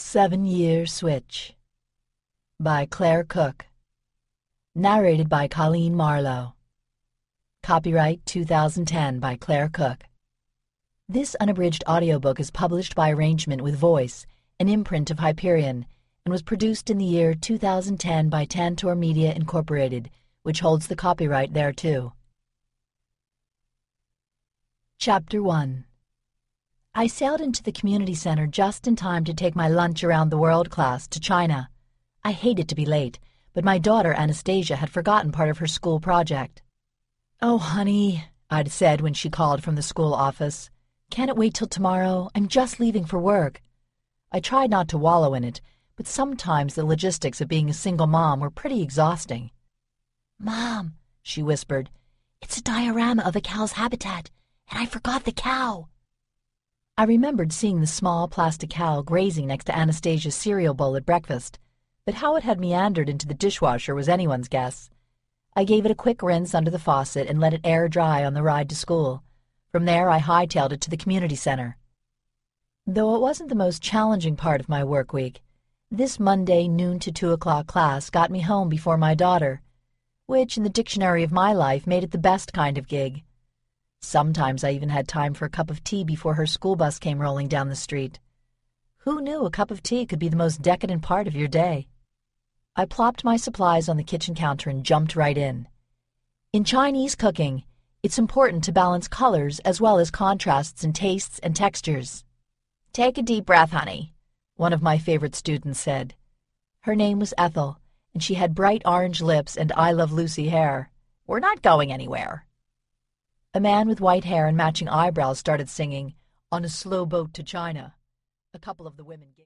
7-Year Switch by Claire Cook. Narrated by Colleen Marlowe. Copyright 2010 by Claire Cook. This unabridged audiobook is published by arrangement with Voice, an imprint of Hyperion, and was produced in the year 2010 by Tantor Media Incorporated, which holds the copyright thereto. Chapter 1. I sailed into the community center just in time to take my lunch around the world class to China. I hated to be late, but my daughter Anastasia had forgotten part of her school project. "Oh, honey," I'd said when she called from the school office. "Can't it wait till tomorrow? I'm just leaving for work." I tried not to wallow in it, but sometimes the logistics of being a single mom were pretty exhausting. "Mom," she whispered, "it's a diorama of a cow's habitat, and I forgot the cow." I remembered seeing the small plastic cow grazing next to Anastasia's cereal bowl at breakfast, but how it had meandered into the dishwasher was anyone's guess. I gave it a quick rinse under the faucet and let it air dry on the ride to school. From there I hightailed it to the community center. Though it wasn't the most challenging part of my work week, this Monday noon to 2 o'clock class got me home before my daughter, which in the dictionary of my life made it the best kind of gig. Sometimes I even had time for a cup of tea before her school bus came rolling down the street. Who knew a cup of tea could be the most decadent part of your day? I plopped my supplies on the kitchen counter and jumped right in. In Chinese cooking, it's important to balance colors as well as contrasts in tastes and textures. "Take a deep breath, honey," one of my favorite students said. Her name was Ethel, and she had bright orange lips and I Love Lucy hair. "We're not going anywhere." A man with white hair and matching eyebrows started singing, "On a Slow Boat to China." A couple of the women